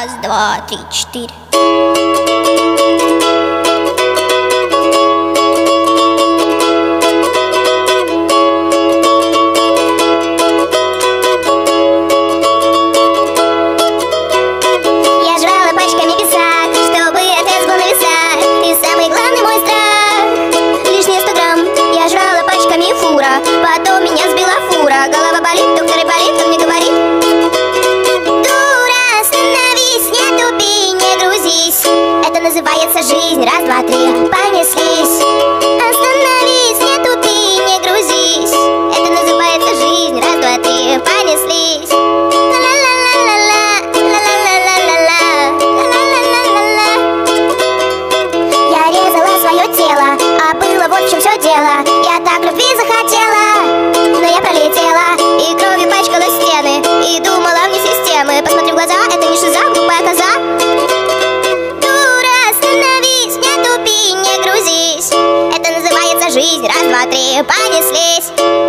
Раз, два, три, четыре. Я жрала пачками писак, чтобы ответ был на весах. И самый главный мой страх — лишние 100 грамм. Я жрала пачками фура, потом меня сбила фура. Голова болит, доктор и болит, он мне говорит: дура, остановись, не тупи, не грузись. Это называется жизнь, раз, два, три, понеслись. Остановись, не тупи, не грузись. Это называется жизнь, раз, два, три, понеслись. Я резала свое тело, а было вот в чем все дело. Я так любви захотела, но я пролетела и кровью пачкала стены, и думала вне системы. Посмотри в глаза, это не шиза, глупая коза. Дура, остановись, не тупи, не грузись. Это называется жизнь, раз, два, три, понеслись.